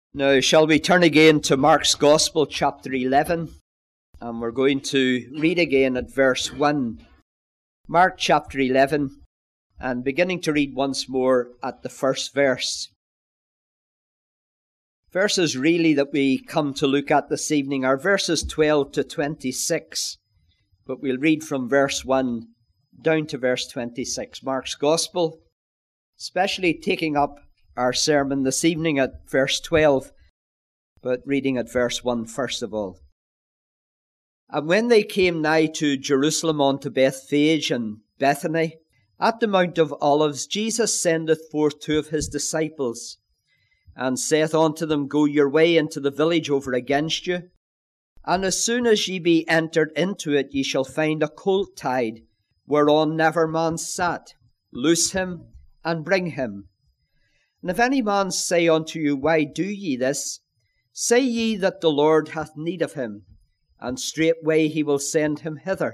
Now, shall we turn again to Mark's Gospel, chapter 11, and we're going to read again at verse 1. Mark chapter 11, and beginning to read once more at the first verse. Verses really that we come to look at this evening are verses 12 to 26, but we'll read from verse 1 down to verse 26. Mark's Gospel, especially taking up our sermon this evening at verse 12, but reading at verse 1 first of all. And when they came nigh to Jerusalem unto Bethphage and Bethany, at the Mount of Olives, Jesus sendeth forth two of his disciples, and saith unto them, Go your way into the village over against you, and as soon as ye be entered into it, ye shall find a colt tied, whereon never man sat. Loose him, and bring him. And if any man say unto you, Why do ye this? Say ye that the Lord hath need of him, and straightway he will send him hither.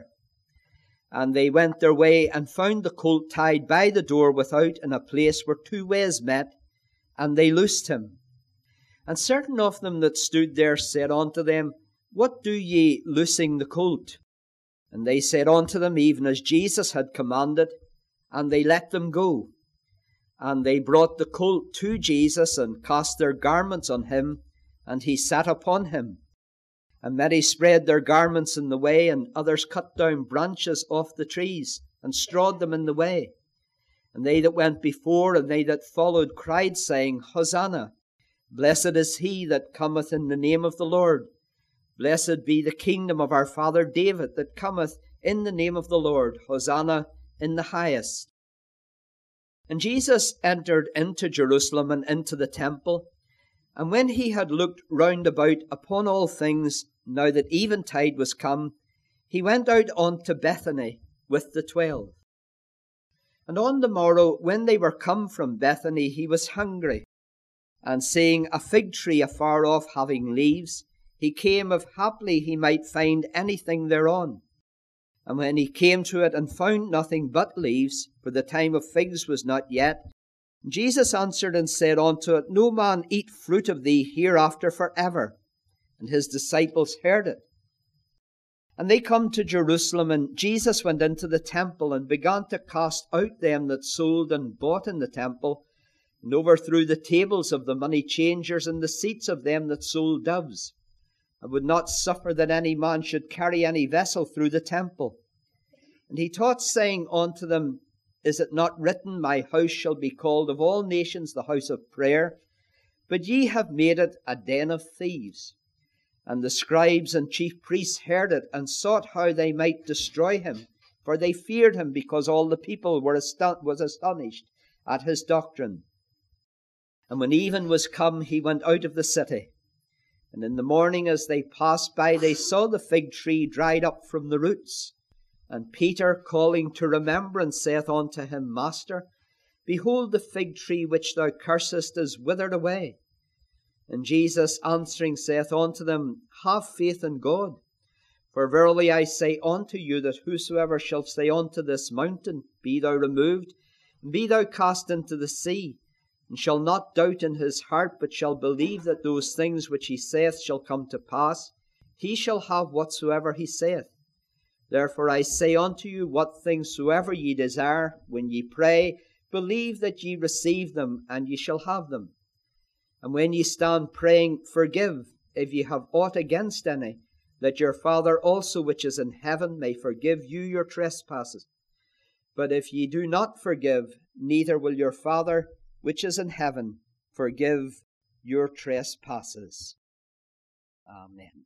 And they went their way, and found the colt tied by the door without, in a place where two ways met, and they loosed him. And certain of them that stood there said unto them, What do ye loosing the colt? And they said unto them, Even as Jesus had commanded, and they let them go. And they brought the colt to Jesus, and cast their garments on him, and he sat upon him. And many spread their garments in the way, and others cut down branches off the trees, and strawed them in the way. And they that went before, and they that followed, cried, saying, Hosanna! Blessed is he that cometh in the name of the Lord. Blessed be the kingdom of our father David, that cometh in the name of the Lord. Hosanna in the highest. And Jesus entered into Jerusalem and into the temple. And when he had looked round about upon all things, now that eventide was come, he went out unto Bethany with the 12. And on the morrow, when they were come from Bethany, he was hungry. And seeing a fig tree afar off having leaves, he came if haply he might find anything thereon. And when he came to it and found nothing but leaves, for the time of figs was not yet, Jesus answered and said unto it, No man eat fruit of thee hereafter forever. And his disciples heard it. And they come to Jerusalem, and Jesus went into the temple, and began to cast out them that sold and bought in the temple, and overthrew the tables of the money changers and the seats of them that sold doves, and would not suffer that any man should carry any vessel through the temple. And he taught, saying unto them, Is it not written, My house shall be called of all nations the house of prayer? But ye have made it a den of thieves. And the scribes and chief priests heard it, and sought how they might destroy him, for they feared him, because all the people was astonished at his doctrine. And when even was come, he went out of the city. And in the morning, as they passed by, they saw the fig tree dried up from the roots. And Peter, calling to remembrance, saith unto him, Master, behold, the fig tree which thou cursest is withered away. And Jesus answering saith unto them, Have faith in God. For verily I say unto you, that whosoever shall say unto this mountain, Be thou removed, and be thou cast into the sea, and shall not doubt in his heart, but shall believe that those things which he saith shall come to pass, he shall have whatsoever he saith. Therefore I say unto you, what things soever ye desire, when ye pray, believe that ye receive them, and ye shall have them. And when ye stand praying, forgive, if ye have aught against any, that your Father also which is in heaven may forgive you your trespasses. But if ye do not forgive, neither will your Father which is in heaven forgive your trespasses. Amen.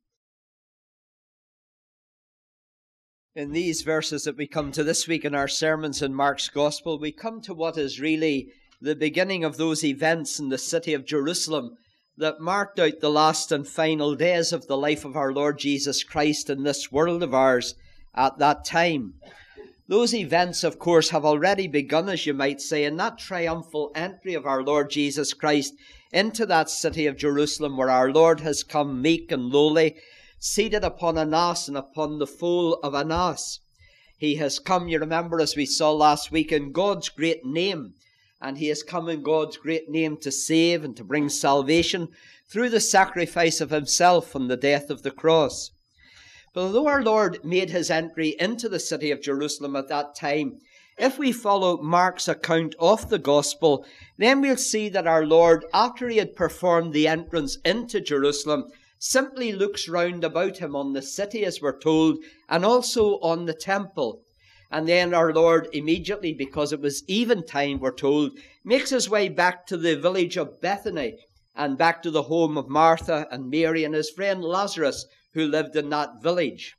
In these verses that we come to this week in our sermons in Mark's Gospel, we come to what is really the beginning of those events in the city of Jerusalem that marked out the last and final days of the life of our Lord Jesus Christ in this world of ours at that time. Those events, of course, have already begun, as you might say, in that triumphal entry of our Lord Jesus Christ into that city of Jerusalem, where our Lord has come meek and lowly, seated upon an ass and upon the foal of an ass. He has come, you remember, as we saw last week, in God's great name, and he has come in God's great name to save and to bring salvation through the sacrifice of himself on the death of the cross. But although our Lord made his entry into the city of Jerusalem at that time, if we follow Mark's account of the gospel, then we'll see that our Lord, after he had performed the entrance into Jerusalem, simply looks round about him on the city, as we're told, and also on the temple. And then our Lord immediately, because it was eventide, we're told, makes his way back to the village of Bethany and back to the home of Martha and Mary and his friend Lazarus, who lived in that village.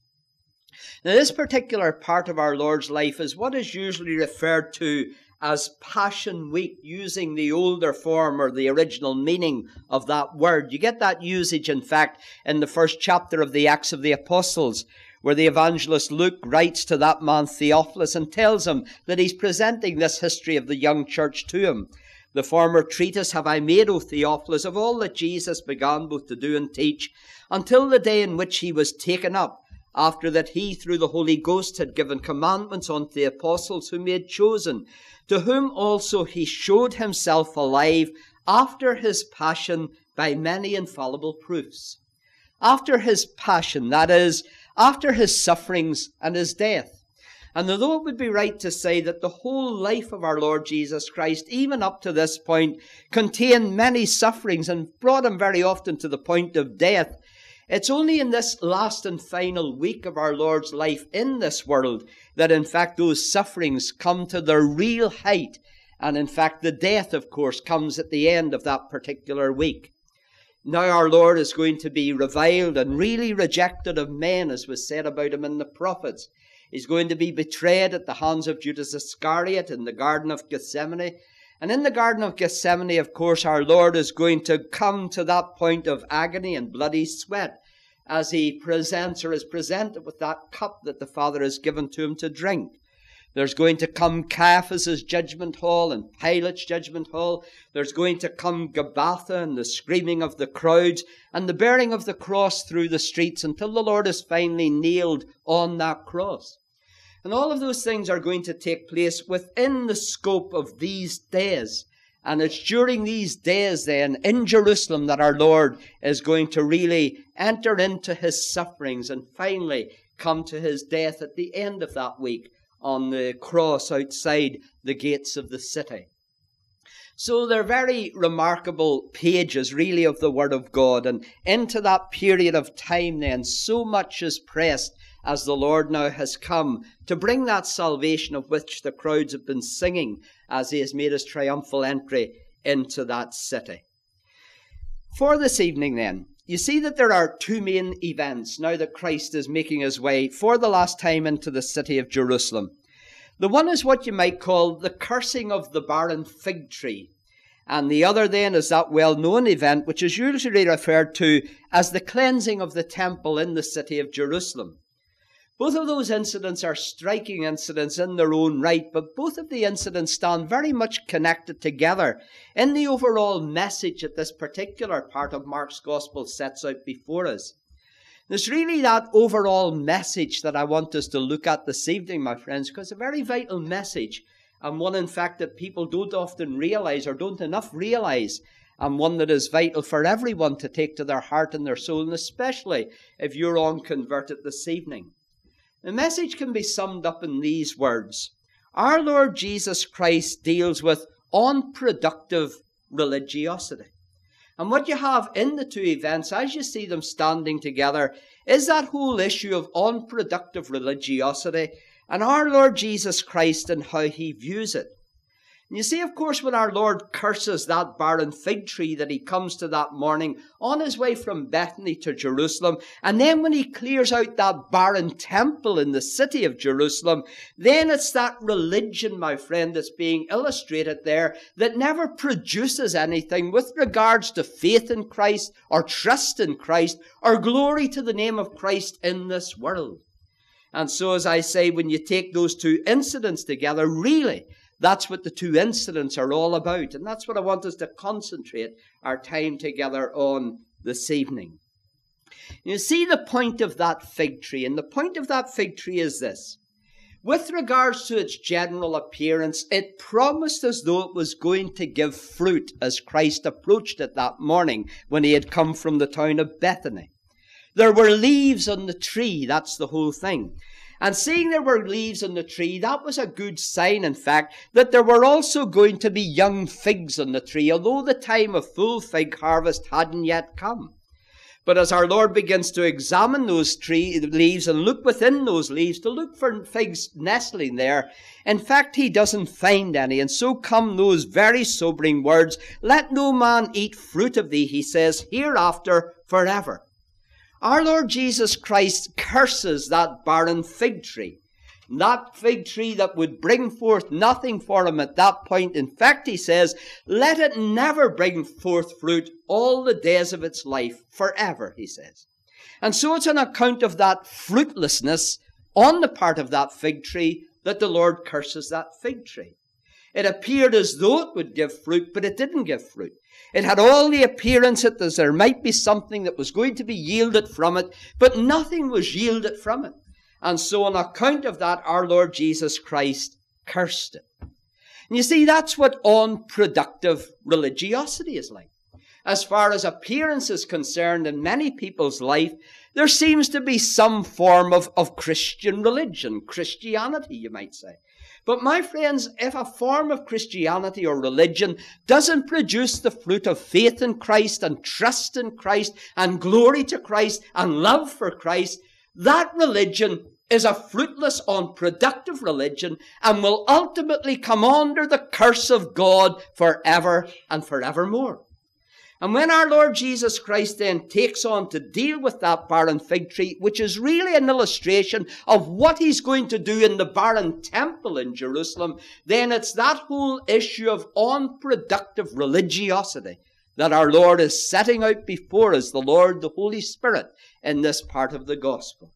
Now, this particular part of our Lord's life is what is usually referred to as Passion Week, using the older form or the original meaning of that word. You get that usage, in fact, in the first chapter of the Acts of the Apostles, where the evangelist Luke writes to that man Theophilus and tells him that he's presenting this history of the young church to him. The former treatise have I made, O Theophilus, of all that Jesus began both to do and teach, until the day in which he was taken up, after that he through the Holy Ghost had given commandments unto the apostles whom he had chosen, to whom also he showed himself alive after his passion by many infallible proofs. After his passion, that is, after his sufferings and his death. And although it would be right to say that the whole life of our Lord Jesus Christ, even up to this point, contained many sufferings and brought him very often to the point of death, it's only in this last and final week of our Lord's life in this world that, in fact, those sufferings come to their real height. And, in fact, the death, of course, comes at the end of that particular week. Now our Lord is going to be reviled and really rejected of men, as was said about him in the prophets. He's going to be betrayed at the hands of Judas Iscariot in the Garden of Gethsemane. And in the Garden of Gethsemane, of course, our Lord is going to come to that point of agony and bloody sweat as he presents or is presented with that cup that the Father has given to him to drink. There's going to come Caiaphas' judgment hall and Pilate's judgment hall. There's going to come Gabbatha and the screaming of the crowds and the bearing of the cross through the streets until the Lord is finally nailed on that cross. And all of those things are going to take place within the scope of these days. And it's during these days then in Jerusalem that our Lord is going to really enter into his sufferings and finally come to his death at the end of that week on the cross outside the gates of the city. So they're very remarkable pages really of the Word of God. And into that period of time then, so much is pressed as the Lord now has come to bring that salvation of which the crowds have been singing as he has made his triumphal entry into that city. For this evening then, you see that there are two main events now that Christ is making his way for the last time into the city of Jerusalem. The one is what you might call the cursing of the barren fig tree. And the other then is that well-known event which is usually referred to as the cleansing of the temple in the city of Jerusalem. Both of those incidents are striking incidents in their own right, but both of the incidents stand very much connected together in the overall message that this particular part of Mark's Gospel sets out before us. There's really that overall message that I want us to look at this evening, my friends, because it's a very vital message, and one, in fact, that people don't often realize or don't enough realize, and one that is vital for everyone to take to their heart and their soul, and especially if you're unconverted this evening. The message can be summed up in these words. Our Lord Jesus Christ deals with unproductive religiosity. And what you have in the two events, as you see them standing together, is that whole issue of unproductive religiosity and our Lord Jesus Christ and how he views it. And you see, of course, when our Lord curses that barren fig tree that he comes to that morning on his way from Bethany to Jerusalem, and then when he clears out that barren temple in the city of Jerusalem, then it's that religion, my friend, that's being illustrated there that never produces anything with regards to faith in Christ or trust in Christ or glory to the name of Christ in this world. And so, as I say, when you take those two incidents together, really, that's what the two incidents are all about. And that's what I want us to concentrate our time together on this evening. You see the point of that fig tree. And the point of that fig tree is this. With regards to its general appearance, it promised as though it was going to give fruit as Christ approached it that morning when he had come from the town of Bethany. There were leaves on the tree, that's the whole thing. And seeing there were leaves on the tree, that was a good sign, in fact, that there were also going to be young figs on the tree, although the time of full fig harvest hadn't yet come. But as our Lord begins to examine those tree leaves and look within those leaves to look for figs nestling there, in fact, he doesn't find any. And so come those very sobering words, "Let no man eat fruit of thee," he says, "hereafter forever." Our Lord Jesus Christ curses that barren fig tree. That fig tree that would bring forth nothing for him at that point. In fact, he says, let it never bring forth fruit all the days of its life, forever, he says. And so it's on account of that fruitlessness on the part of that fig tree that the Lord curses that fig tree. It appeared as though it would give fruit, but it didn't give fruit. It had all the appearance that there might be something that was going to be yielded from it, but nothing was yielded from it. And so on account of that, our Lord Jesus Christ cursed it. And you see, that's what unproductive religiosity is like. As far as appearance is concerned in many people's life, there seems to be some form of Christian religion, Christianity, you might say. But my friends, if a form of Christianity or religion doesn't produce the fruit of faith in Christ and trust in Christ and glory to Christ and love for Christ, that religion is a fruitless, unproductive religion and will ultimately come under the curse of God forever and forevermore. And when our Lord Jesus Christ then takes on to deal with that barren fig tree, which is really an illustration of what he's going to do in the barren temple in Jerusalem, then it's that whole issue of unproductive religiosity that our Lord is setting out before us, the Lord, the Holy Spirit, in this part of the gospel.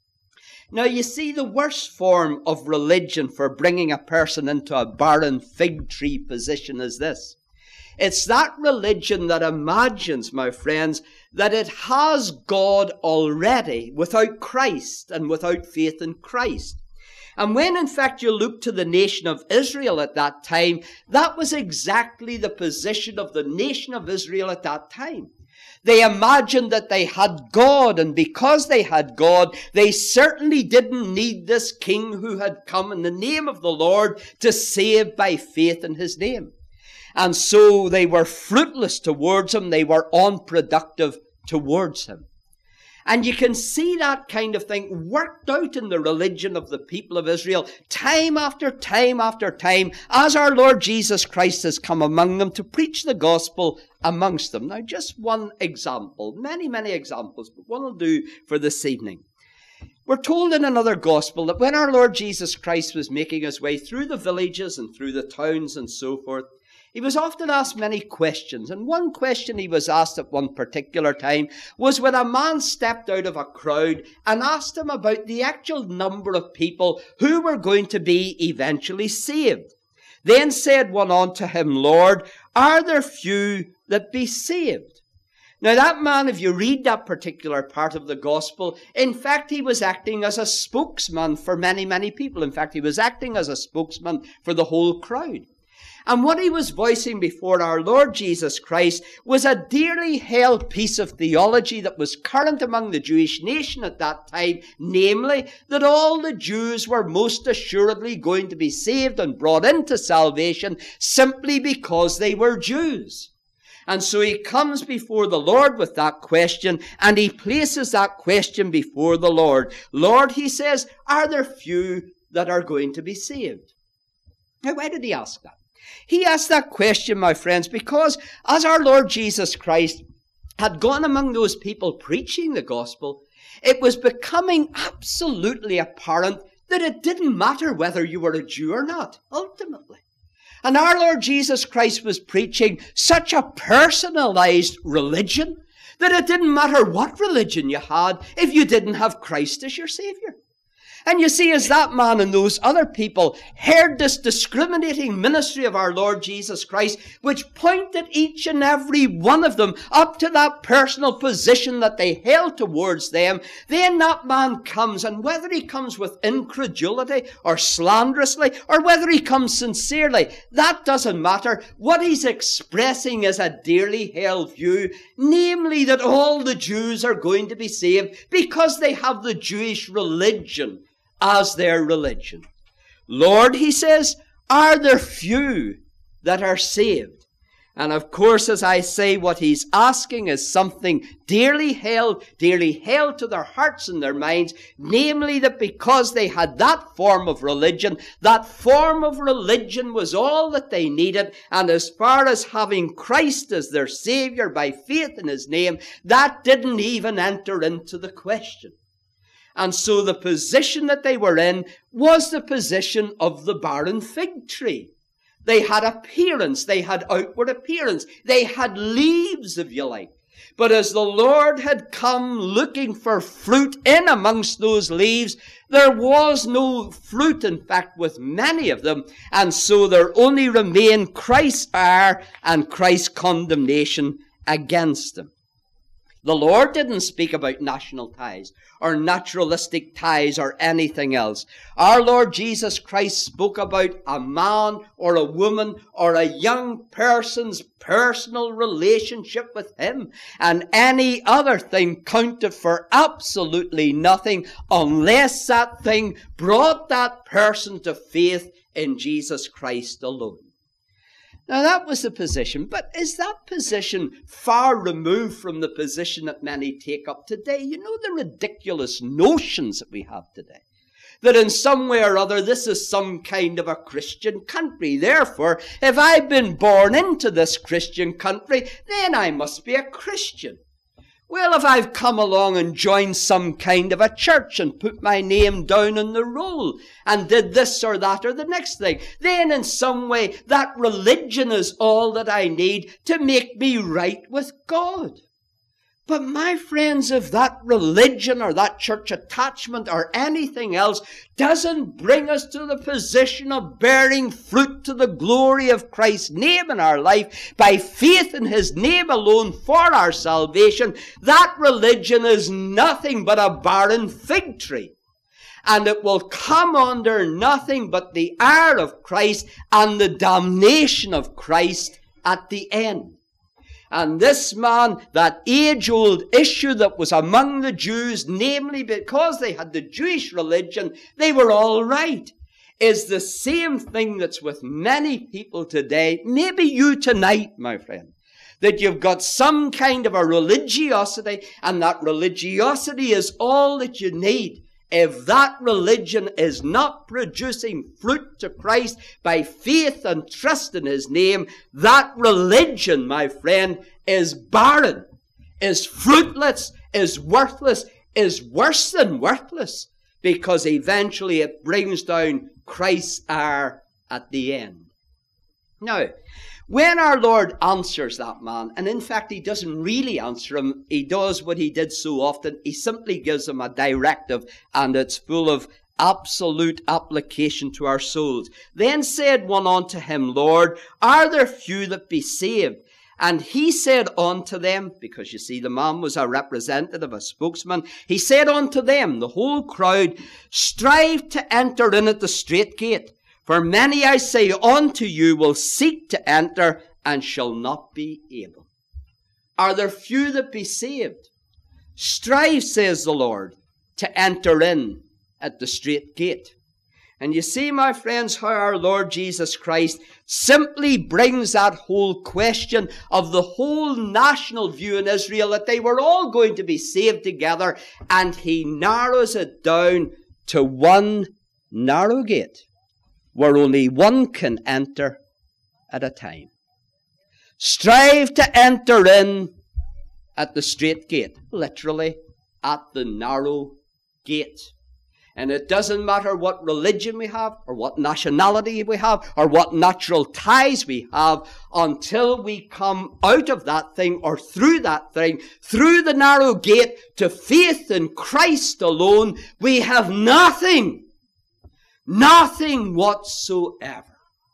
Now, you see, the worst form of religion for bringing a person into a barren fig tree position is this. It's that religion that imagines, my friends, that it has God already without Christ and without faith in Christ. And when, in fact, you look to the nation of Israel at that time, that was exactly the position of the nation of Israel at that time. They imagined that they had God, and because they had God, they certainly didn't need this king who had come in the name of the Lord to save by faith in his name. And so they were fruitless towards him. They were unproductive towards him. And you can see that kind of thing worked out in the religion of the people of Israel time after time after time as our Lord Jesus Christ has come among them to preach the gospel amongst them. Now, just one example, many, many examples, but one will do for this evening. We're told in another gospel that when our Lord Jesus Christ was making his way through the villages and through the towns and so forth, he was often asked many questions, and one question he was asked at one particular time was when a man stepped out of a crowd and asked him about the actual number of people who were going to be eventually saved. Then said one unto him, Lord, are there few that be saved? Now that man, if you read that particular part of the gospel, in fact he was acting as a spokesman for many, many people. In fact, he was acting as a spokesman for the whole crowd. And what he was voicing before our Lord Jesus Christ was a dearly held piece of theology that was current among the Jewish nation at that time, namely that all the Jews were most assuredly going to be saved and brought into salvation simply because they were Jews. And so he comes before the Lord with that question, and he places that question before the Lord. Lord, he says, are there few that are going to be saved? Now, why did he ask that? He asked that question, my friends, because as our Lord Jesus Christ had gone among those people preaching the gospel, it was becoming absolutely apparent that it didn't matter whether you were a Jew or not, ultimately. And our Lord Jesus Christ was preaching such a personalized religion that it didn't matter what religion you had if you didn't have Christ as your Savior. And you see, as that man and those other people heard this discriminating ministry of our Lord Jesus Christ, which pointed each and every one of them up to that personal position that they held towards them, then that man comes, and whether he comes with incredulity or slanderously, or whether he comes sincerely, that doesn't matter. What he's expressing is a dearly held view, namely that all the Jews are going to be saved because they have the Jewish religion as their religion. Lord, he says, are there few that are saved? And of course, as I say, what he's asking is something dearly held to their hearts and their minds, namely that because they had that form of religion was all that they needed, and as far as having Christ as their Savior by faith in his name, that didn't even enter into the question. And so the position that they were in was the position of the barren fig tree. They had appearance, they had outward appearance, they had leaves, if you like. But as the Lord had come looking for fruit in amongst those leaves, there was no fruit, in fact, with many of them. And so there only remained Christ's ire and Christ's condemnation against them. The Lord didn't speak about national ties or naturalistic ties or anything else. Our Lord Jesus Christ spoke about a man or a woman or a young person's personal relationship with him, and any other thing counted for absolutely nothing unless that thing brought that person to faith in Jesus Christ alone. Now that was the position, but is that position far removed from the position that many take up today? You know, the ridiculous notions that we have today. That in some way or other this is some kind of a Christian country. Therefore, if I've been born into this Christian country, then I must be a Christian. Well, if I've come along and joined some kind of a church and put my name down on the roll and did this or that or the next thing, then in some way that religion is all that I need to make me right with God. But my friends, if that religion or that church attachment or anything else doesn't bring us to the position of bearing fruit to the glory of Christ's name in our life by faith in his name alone for our salvation, that religion is nothing but a barren fig tree. And it will come under nothing but the ire of Christ and the damnation of Christ at the end. And this man, that age-old issue that was among the Jews, namely because they had the Jewish religion, they were all right, is the same thing that's with many people today. Maybe you tonight, my friend, that you've got some kind of a religiosity, and that religiosity is all that you need. If that religion is not producing fruit to Christ by faith and trust in his name, that religion, my friend, is barren, is fruitless, is worthless, is worse than worthless, because eventually it brings down Christ's ire at the end. Now, when our Lord answers that man, and in fact he doesn't really answer him, he does what he did so often, he simply gives him a directive, and it's full of absolute application to our souls. Then said one unto him, Lord, are there few that be saved? And he said unto them, because you see the man was a representative, a spokesman, he said unto them, the whole crowd, strive to enter in at the strait gate. For many, I say unto you, will seek to enter and shall not be able. Are there few that be saved? Strive, says the Lord, to enter in at the strait gate. And you see, my friends, how our Lord Jesus Christ simply brings that whole question of the whole national view in Israel, that they were all going to be saved together, and he narrows it down to one narrow gate, where only one can enter at a time. Strive to enter in at the strait gate, literally at the narrow gate. And it doesn't matter what religion we have, or what nationality we have, or what natural ties we have, until we come out of that thing, or through that thing, through the narrow gate to faith in Christ alone, we have nothing. Nothing whatsoever.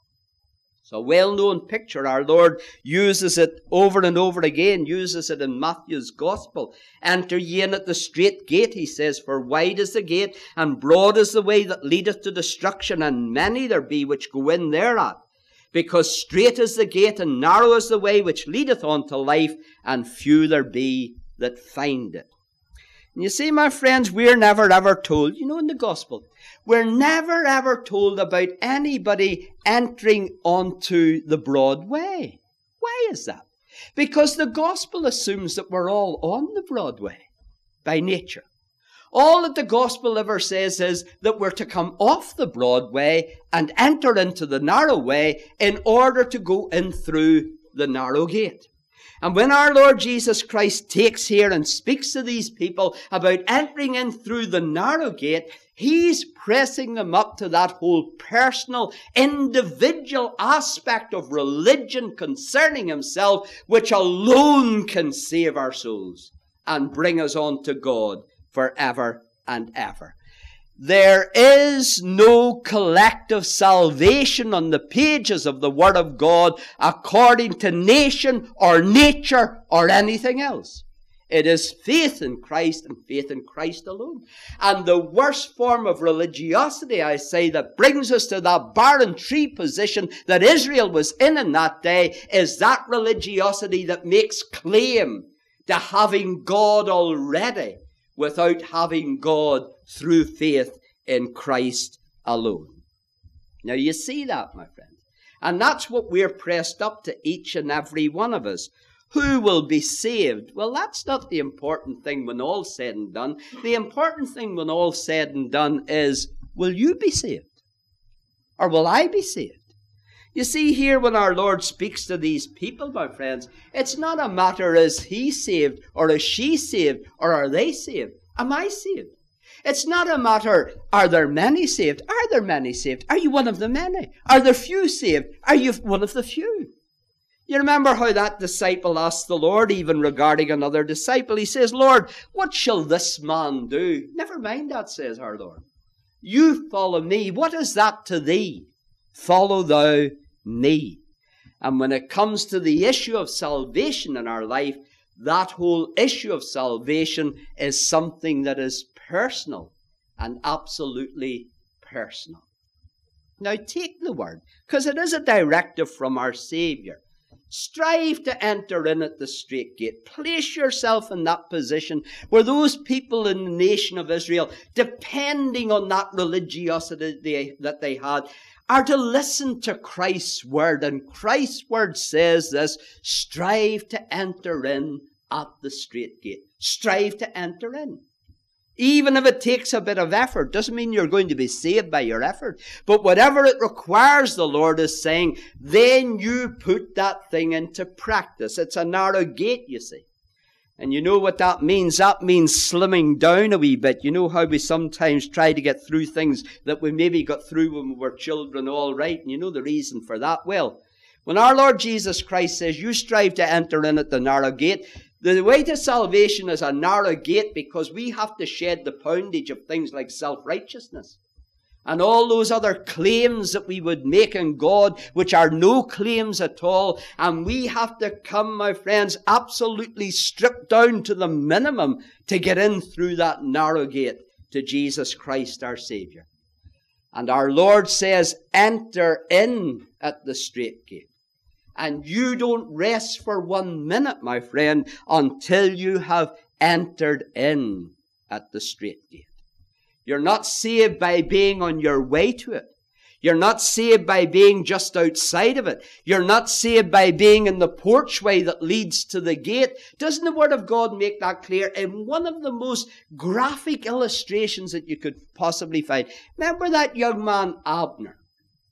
It's a well-known picture. Our Lord uses it over and over again, uses it in Matthew's Gospel. Enter ye in at the strait gate, he says, for wide is the gate, and broad is the way that leadeth to destruction, and many there be which go in thereat. Because strait is the gate, and narrow is the way which leadeth unto life, and few there be that find it. And you see, my friends, we're never ever told, in the Gospel, we're never ever told about anybody entering onto the broad way. Why is that? Because the Gospel assumes that we're all on the broad way by nature. All that the Gospel ever says is that we're to come off the broad way and enter into the narrow way in order to go in through the narrow gate. And when our Lord Jesus Christ takes here and speaks to these people about entering in through the narrow gate, he's pressing them up to that whole personal, individual aspect of religion concerning himself, which alone can save our souls and bring us on to God forever and ever. There is no collective salvation on the pages of the Word of God according to nation or nature or anything else. It is faith in Christ and faith in Christ alone. And the worst form of religiosity, I say, that brings us to that barren tree position that Israel was in that day, is that religiosity that makes claim to having God already without having God through faith in Christ alone. Now you see that, my friends. And that's what we're pressed up to, each and every one of us. Who will be saved? Well, that's not the important thing when all's said and done. The important thing when all's said and done is, will you be saved? Or will I be saved? You see here, when our Lord speaks to these people, my friends, it's not a matter, is he saved, or is she saved, or are they saved? Am I saved? It's not a matter, are there many saved? Are there many saved? Are you one of the many? Are there few saved? Are you one of the few? You remember how that disciple asked the Lord, even regarding another disciple. He says, Lord, what shall this man do? Never mind that, says our Lord. You follow me. What is that to thee? Follow thou me. And when it comes to the issue of salvation in our life, that whole issue of salvation is something that is personal and absolutely personal. Now take the word, because it is a directive from our Savior. Strive to enter in at the strait gate. Place yourself in that position where those people in the nation of Israel, depending on that religiosity that they had, are to listen to Christ's word. And Christ's word says this: strive to enter in at the strait gate. Strive to enter in. Even if it takes a bit of effort, doesn't mean you're going to be saved by your effort. But whatever it requires, the Lord is saying, then you put that thing into practice. It's a narrow gate, you see. And you know what that means? That means slimming down a wee bit. You know how we sometimes try to get through things that we maybe got through when we were children, all right? And you know the reason for that? Well, when our Lord Jesus Christ says, you strive to enter in at the narrow gate, the way to salvation is a narrow gate, because we have to shed the poundage of things like self-righteousness and all those other claims that we would make in God, which are no claims at all. And we have to come, my friends, absolutely stripped down to the minimum to get in through that narrow gate to Jesus Christ, our Savior. And our Lord says, enter in at the strait gate. And you don't rest for 1 minute, my friend, until you have entered in at the strait gate. You're not saved by being on your way to it. You're not saved by being just outside of it. You're not saved by being in the porchway that leads to the gate. Doesn't the Word of God make that clear in one of the most graphic illustrations that you could possibly find? Remember that young man, Abner?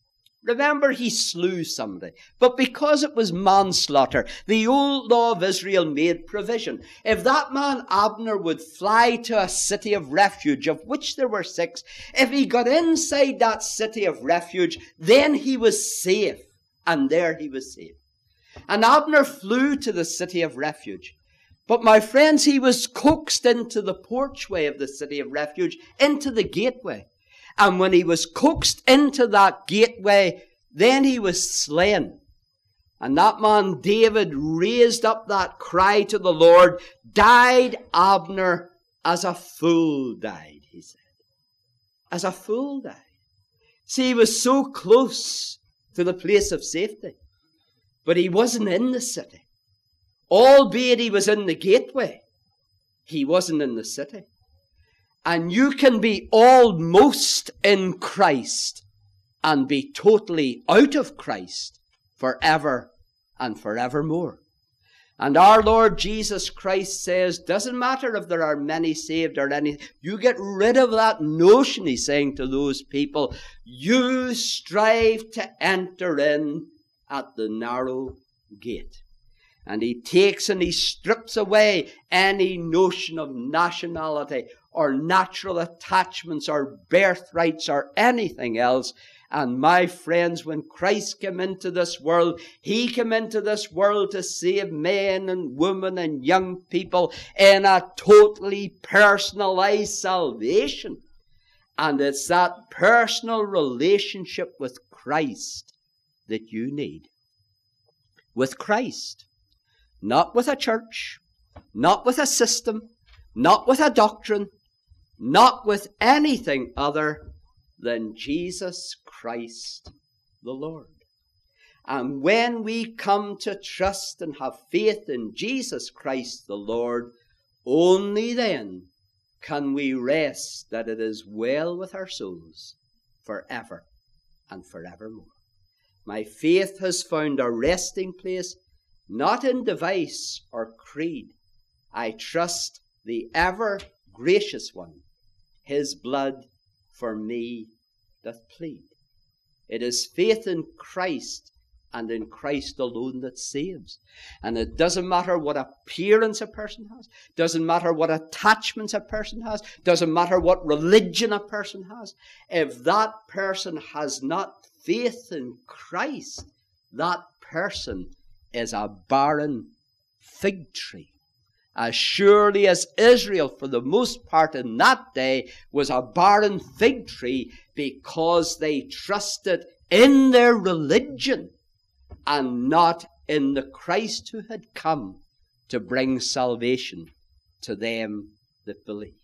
Remember, he slew somebody. But because it was manslaughter, the old law of Israel made provision. If that man Abner would fly to a city of refuge, of which there were 6, if he got inside that city of refuge, then he was safe. And there he was safe. And Abner flew to the city of refuge. But my friends, he was coaxed into the porchway of the city of refuge, into the gateway. And when he was coaxed into that gateway, then he was slain. And that man David raised up that cry to the Lord, "Died Abner as a fool died," he said. As a fool died. See, he was so close to the place of safety. But he wasn't in the city. Albeit he was in the gateway, he wasn't in the city. And you can be almost in Christ and be totally out of Christ forever and forevermore. And our Lord Jesus Christ says, doesn't matter if there are many saved or any, you get rid of that notion, he's saying to those people, you strive to enter in at the narrow gate. And he takes and he strips away any notion of nationality or natural attachments or birthrights or anything else. And my friends, when Christ came into this world, he came into this world to save men and women and young people in a totally personalized salvation. And it's that personal relationship with Christ that you need. With Christ. Not with a church, not with a system, not with a doctrine, not with anything other than Jesus Christ the Lord. And when we come to trust and have faith in Jesus Christ the Lord, only then can we rest that it is well with our souls forever and forevermore. My faith has found a resting place not in device or creed. I trust the ever gracious one. His blood for me doth plead. It is faith in Christ and in Christ alone that saves. And it doesn't matter what appearance a person has. Doesn't matter what attachments a person has. Doesn't matter what religion a person has. If that person has not faith in Christ, that person is a barren fig tree. As surely as Israel, for the most part in that day, was a barren fig tree because they trusted in their religion and not in the Christ who had come to bring salvation to them that believe.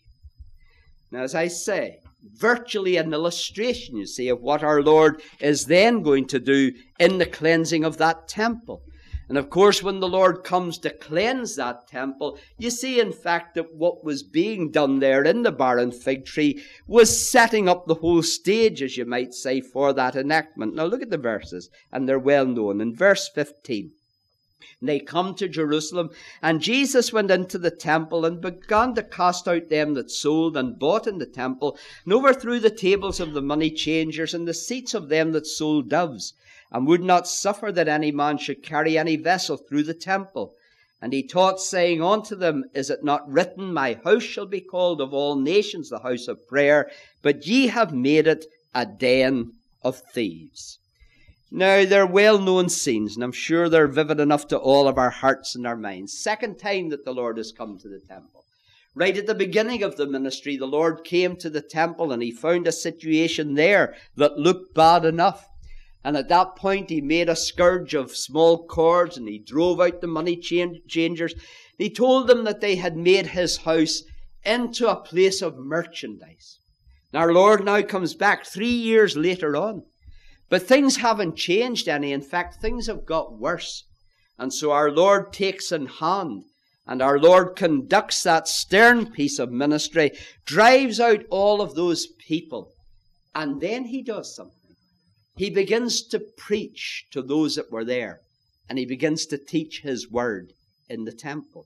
Now, as I say, virtually an illustration, you see, of what our Lord is then going to do in the cleansing of that temple. And of course, when the Lord comes to cleanse that temple, you see, in fact, that what was being done there in the barren fig tree was setting up the whole stage, as you might say, for that enactment. Now look at the verses, and they're well known. In verse 15, they come to Jerusalem, and Jesus went into the temple and began to cast out them that sold and bought in the temple, and overthrew the tables of the money changers and the seats of them that sold doves, and would not suffer that any man should carry any vessel through the temple. And he taught, saying unto them, Is it not written, My house shall be called of all nations the house of prayer, but ye have made it a den of thieves. Now, they're well-known scenes, and I'm sure they're vivid enough to all of our hearts and our minds. Second time that the Lord has come to the temple. Right at the beginning of the ministry, the Lord came to the temple, and he found a situation there that looked bad enough. And at that point, he made a scourge of small cords, and he drove out the money changers. He told them that they had made his house into a place of merchandise. And our Lord now comes back 3 years later on. But things haven't changed any. In fact, things have got worse. And so our Lord takes in hand, and our Lord conducts that stern piece of ministry, drives out all of those people. And then he does something. He begins to preach to those that were there, and he begins to teach his word in the temple.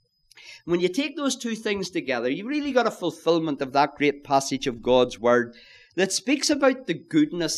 When you take those two things together, you really got a fulfillment of that great passage of God's word that speaks about the goodness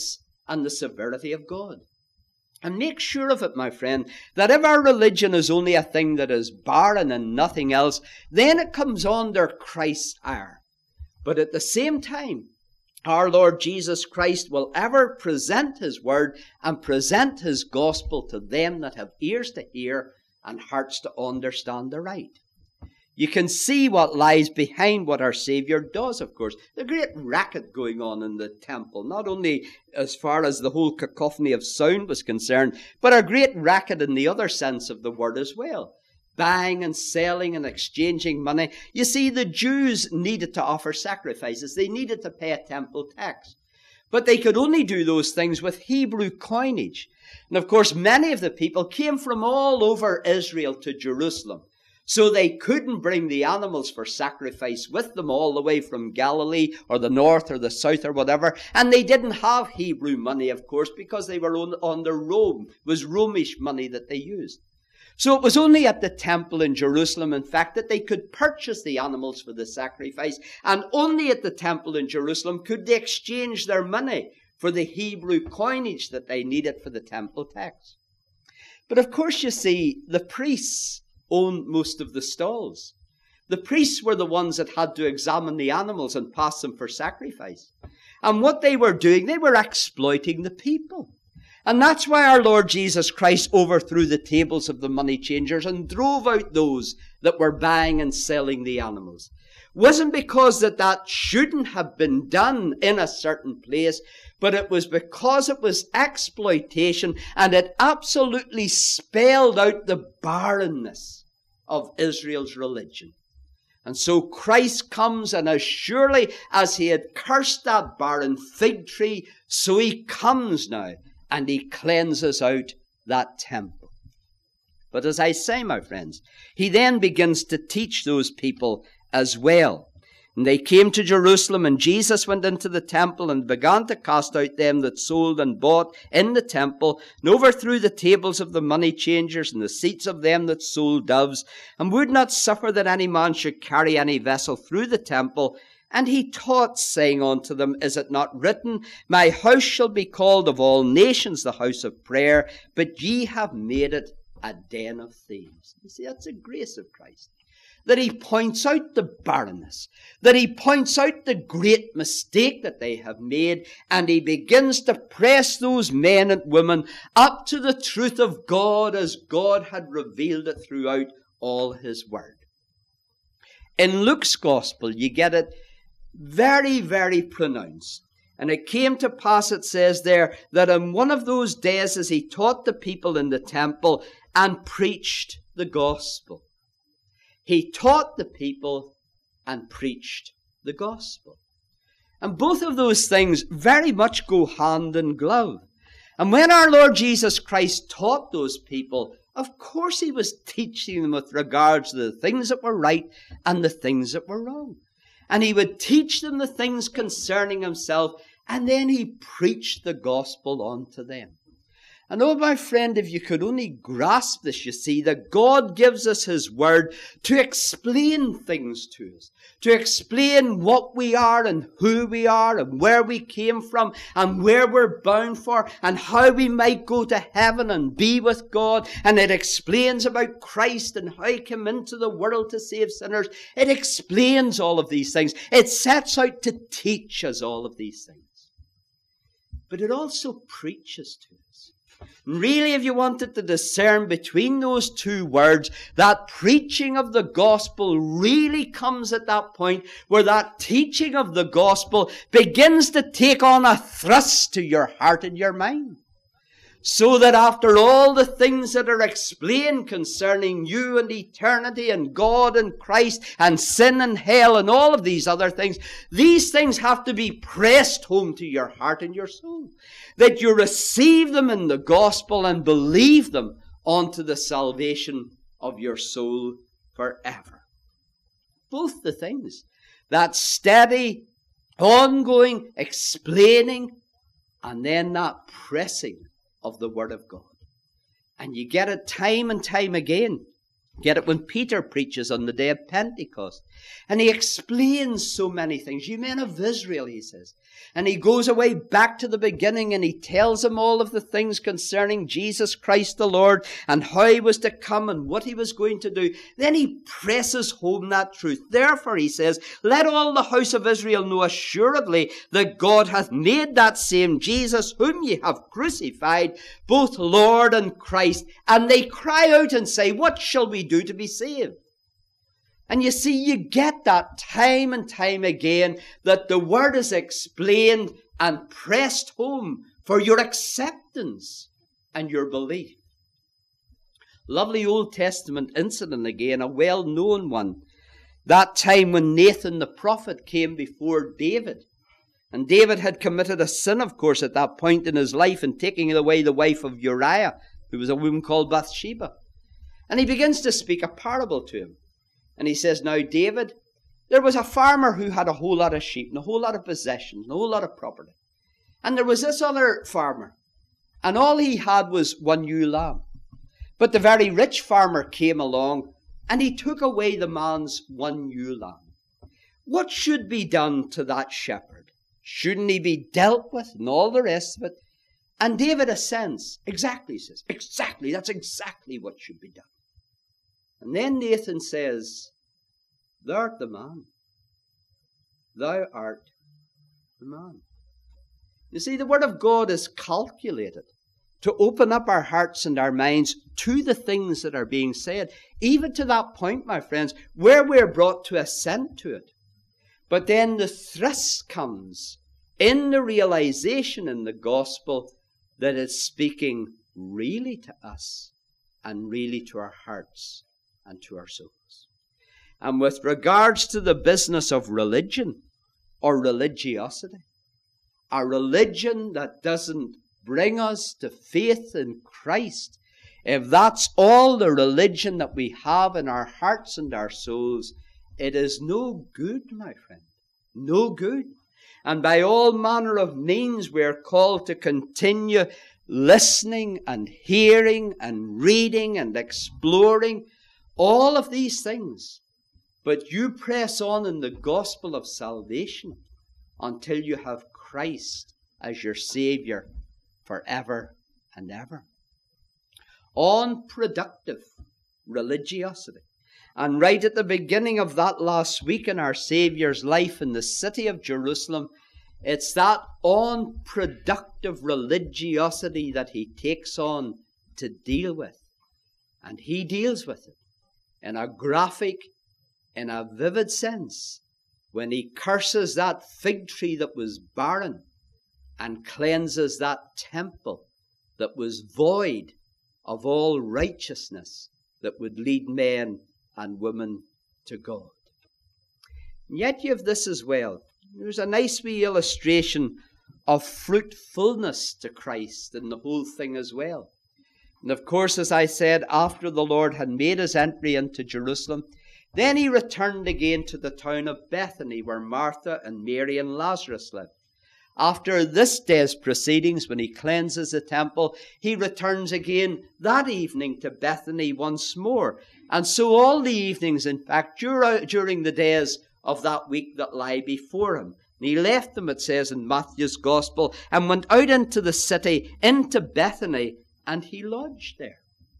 and the severity of God. And make sure of it, my friend, that if our religion is only a thing that is barren and nothing else, then it comes under Christ's ire. But at the same time, our Lord Jesus Christ will ever present his word and present his gospel to them that have ears to hear and hearts to understand aright. You can see what lies behind what our Savior does, of course. The great racket going on in the temple, not only as far as the whole cacophony of sound was concerned, but a great racket in the other sense of the word as well. Buying and selling and exchanging money. You see, the Jews needed to offer sacrifices. They needed to pay a temple tax. But they could only do those things with Hebrew coinage. And of course, many of the people came from all over Israel to Jerusalem. So they couldn't bring the animals for sacrifice with them all the way from Galilee or the north or the south or whatever. And they didn't have Hebrew money, of course, because they were under Rome. It was Romish money that they used. So it was only at the temple in Jerusalem, in fact, that they could purchase the animals for the sacrifice. And only at the temple in Jerusalem could they exchange their money for the Hebrew coinage that they needed for the temple tax. But of course, you see, the priests owned most of the stalls. The priests were the ones that had to examine the animals and pass them for sacrifice. And what they were doing, they were exploiting the people. And that's why our Lord Jesus Christ overthrew the tables of the money changers and drove out those that were buying and selling the animals. It wasn't because that shouldn't have been done in a certain place, but it was because it was exploitation, and it absolutely spelled out the barrenness of Israel's religion. And so Christ comes, and as surely as he had cursed that barren fig tree, so he comes now, and he cleanses out that temple. But as I say, my friends, he then begins to teach those people as well. And they came to Jerusalem, and Jesus went into the temple and began to cast out them that sold and bought in the temple, and overthrew the tables of the money changers and the seats of them that sold doves, and would not suffer that any man should carry any vessel through the temple. And he taught, saying unto them, Is it not written, My house shall be called of all nations the house of prayer, but ye have made it a den of thieves. You see, that's the grace of Christ. That he points out the barrenness, that he points out the great mistake that they have made, and he begins to press those men and women up to the truth of God as God had revealed it throughout all his word. In Luke's gospel, you get it very, very pronounced. And it came to pass, it says there, that in one of those days as he taught the people in the temple and preached the gospel. He taught the people and preached the gospel. And both of those things very much go hand in glove. And when our Lord Jesus Christ taught those people, of course he was teaching them with regards to the things that were right and the things that were wrong. And he would teach them the things concerning himself, and then he preached the gospel unto them. And oh, my friend, if you could only grasp this, you see, that God gives us his word to explain things to us, to explain what we are and who we are and where we came from and where we're bound for and how we might go to heaven and be with God. And it explains about Christ and how he came into the world to save sinners. It explains all of these things. It sets out to teach us all of these things. But it also preaches to us. Really, if you wanted to discern between those two words, that preaching of the gospel really comes at that point where that teaching of the gospel begins to take on a thrust to your heart and your mind. So that after all the things that are explained concerning you and eternity and God and Christ and sin and hell and all of these other things, these things have to be pressed home to your heart and your soul. That you receive them in the gospel and believe them unto the salvation of your soul forever. Both the things. That steady, ongoing explaining, and then that pressing of the Word of God. And you get it time and time again Get it when Peter preaches on the day of Pentecost. And he explains so many things. You men of Israel, he says. And he goes away back to the beginning and he tells them all of the things concerning Jesus Christ the Lord and how he was to come and what he was going to do. Then he presses home that truth. Therefore, he says, let all the house of Israel know assuredly that God hath made that same Jesus whom ye have crucified, both Lord and Christ. And they cry out and say, what shall we do to be saved? And you see, you get that time and time again, that the word is explained and pressed home for your acceptance and your belief. Lovely Old Testament incident again, a well-known one. That time when Nathan the prophet came before David. And David had committed a sin, of course, at that point in his life in taking away the wife of Uriah, who was a woman called Bathsheba. And he begins to speak a parable to him. And he says, now, David, there was a farmer who had a whole lot of sheep and a whole lot of possessions and a whole lot of property. And there was this other farmer, and all he had was one ewe lamb. But the very rich farmer came along, and he took away the man's one ewe lamb. What should be done to that shepherd? Shouldn't he be dealt with and all the rest of it? And David assents. Exactly, he says. Exactly, that's exactly what should be done. And then Nathan says, thou art the man. Thou art the man. You see, the Word of God is calculated to open up our hearts and our minds to the things that are being said, even to that point, my friends, where we're brought to assent to it. But then the thrust comes in the realization in the gospel that it's speaking really to us and really to our hearts and to our souls. And with regards to the business of religion or religiosity, a religion that doesn't bring us to faith in Christ, if that's all the religion that we have in our hearts and our souls, it is no good, my friend. No good. And by all manner of means we are called to continue listening and hearing and reading and exploring all of these things. But you press on in the gospel of salvation until you have Christ as your Savior forever and ever. Unproductive religiosity. And right at the beginning of that last week in our Saviour's life in the city of Jerusalem, it's that unproductive religiosity that he takes on to deal with. And he deals with it in a graphic, in a vivid sense, when he curses that fig tree that was barren and cleanses that temple that was void of all righteousness that would lead men and women to God. And yet you have this as well. There's a nice wee illustration of fruitfulness to Christ in the whole thing as well. And of course, as I said, after the Lord had made his entry into Jerusalem, then he returned again to the town of Bethany, where Martha and Mary and Lazarus lived. After this day's proceedings, when he cleanses the temple, he returns again that evening to Bethany once more. And so all the evenings, in fact, during the days of that week that lie before him. And he left them, it says in Matthew's Gospel, and went out into the city, into Bethany, and he lodged there.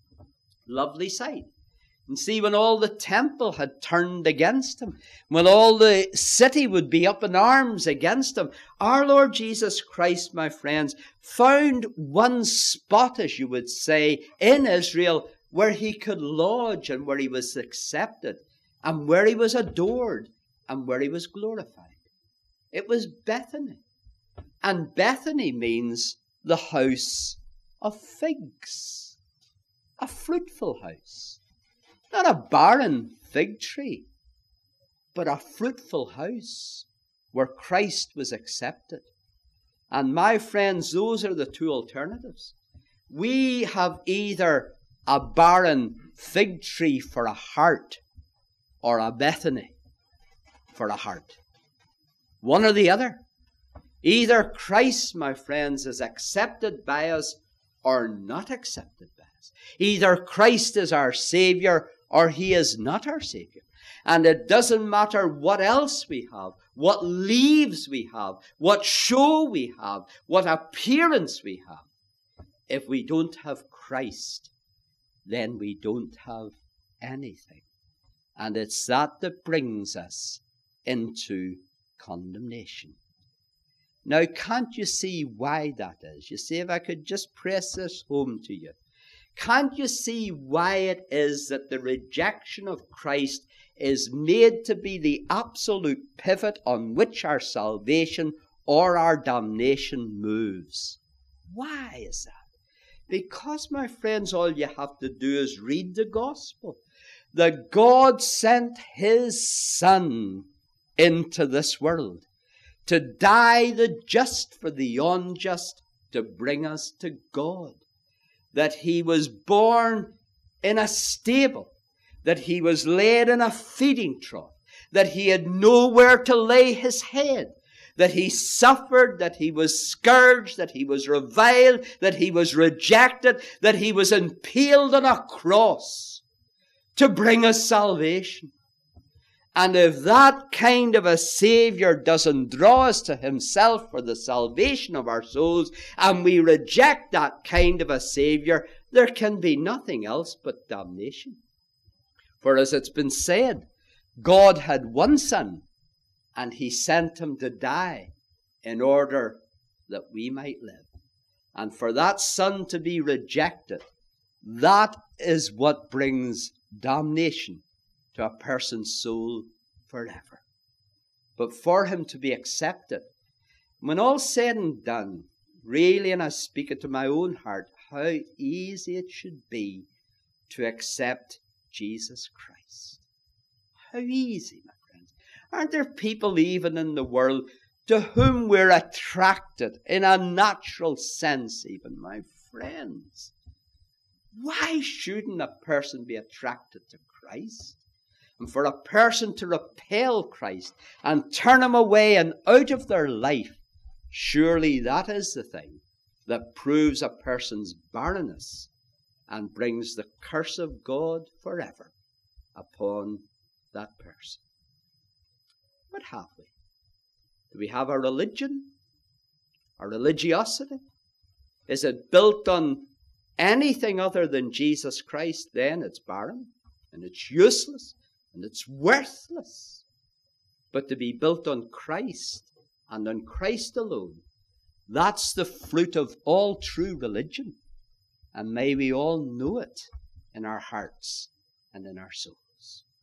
Lovely sight. And see, when all the temple had turned against him, when all the city would be up in arms against him, our Lord Jesus Christ, my friends, found one spot, as you would say, in Israel where he could lodge and where he was accepted and where he was adored and where he was glorified. It was Bethany. And Bethany means the house of figs, a fruitful house. Not a barren fig tree, but a fruitful house where Christ was accepted. And my friends, those are the two alternatives. We have either a barren fig tree for a heart or a Bethany for a heart. One or the other. Either Christ, my friends, is accepted by us or not accepted by us. Either Christ is our Savior or he is not our Savior. And it doesn't matter what else we have, what leaves we have, what show we have, what appearance we have. If we don't have Christ, then we don't have anything. And it's that brings us into condemnation. Now, can't you see why that is? You see, if I could just press this home to you. Can't you see why it is that the rejection of Christ is made to be the absolute pivot on which our salvation or our damnation moves? Why is that? Because, my friends, all you have to do is read the gospel. That God sent his Son into this world to die the just for the unjust, to bring us to God. That he was born in a stable, that he was laid in a feeding trough, that he had nowhere to lay his head, that he suffered, that he was scourged, that he was reviled, that he was rejected, that he was impaled on a cross to bring us salvation. And if that kind of a Savior doesn't draw us to himself for the salvation of our souls, and we reject that kind of a Savior, there can be nothing else but damnation. For as it's been said, God had one Son, and he sent him to die in order that we might live. And for that Son to be rejected, that is what brings damnation to a person's soul forever. But for him to be accepted, when all's said and done, really, and I speak it to my own heart, how easy it should be to accept Jesus Christ. How easy, my friends. Aren't there people even in the world to whom we're attracted in a natural sense even, my friends? Why shouldn't a person be attracted to Christ? And for a person to repel Christ and turn him away and out of their life, surely that is the thing that proves a person's barrenness and brings the curse of God forever upon that person. What have we? Do we have a religion? A religiosity? Is it built on anything other than Jesus Christ? Then it's barren and it's useless and it's worthless. But to be built on Christ and on Christ alone, that's the fruit of all true religion. And may we all know it in our hearts and in our souls.